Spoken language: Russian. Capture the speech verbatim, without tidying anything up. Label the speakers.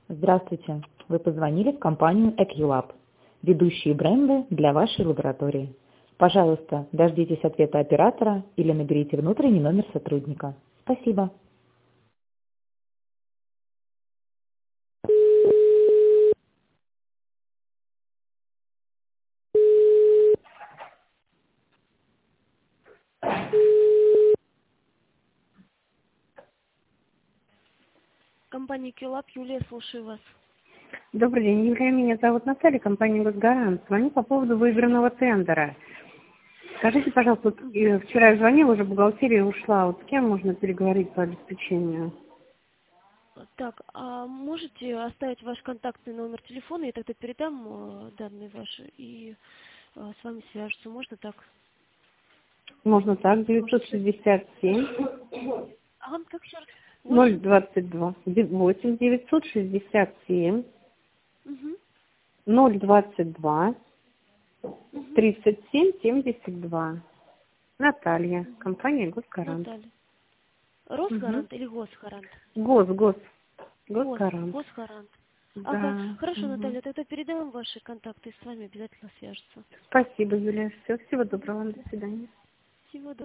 Speaker 1: Здравствуйте. Вы позвонили в компанию Eqlab, ведущие бренды для вашей лаборатории. Пожалуйста, дождитесь ответа оператора или наберите внутренний номер сотрудника. Спасибо.
Speaker 2: Компания Килап, Юлия, слушаю вас.
Speaker 3: Добрый день, Юлия, меня зовут Наталья, компания «Госгарант». Звоню по поводу выигранного тендера. Скажите, пожалуйста, вот, э, вчера я звонила, уже бухгалтерия ушла. Вот с кем можно переговорить по обеспечению?
Speaker 2: Так, а можете оставить ваш контактный номер телефона, я тогда передам э, данные ваши и э, с вами свяжутся. Можно так?
Speaker 3: Можно так,
Speaker 2: Может,
Speaker 3: девятьсот шестьдесят семь
Speaker 2: ага, как еще раз?
Speaker 3: ноль
Speaker 2: Восемь?
Speaker 3: двадцать два восемь девятьсот шестьдесят семь
Speaker 2: Угу,
Speaker 3: ноль двадцать два
Speaker 2: угу,
Speaker 3: тридцать семь семьдесят два. Наталья,
Speaker 2: угу.
Speaker 3: компания «Госгарант».
Speaker 2: Наталья.
Speaker 3: Угу.
Speaker 2: Росгарант или Госгарант?
Speaker 3: Гос, гос,
Speaker 2: Гос,
Speaker 3: «Госгарант».
Speaker 2: Госгарант. Ага,
Speaker 3: Да.
Speaker 2: хорошо,
Speaker 3: Угу.
Speaker 2: Наталья, тогда передам ваши контакты и с вами обязательно свяжутся.
Speaker 3: Спасибо, Юлия. Все, всего доброго вам. До свидания.
Speaker 2: Всего доброго.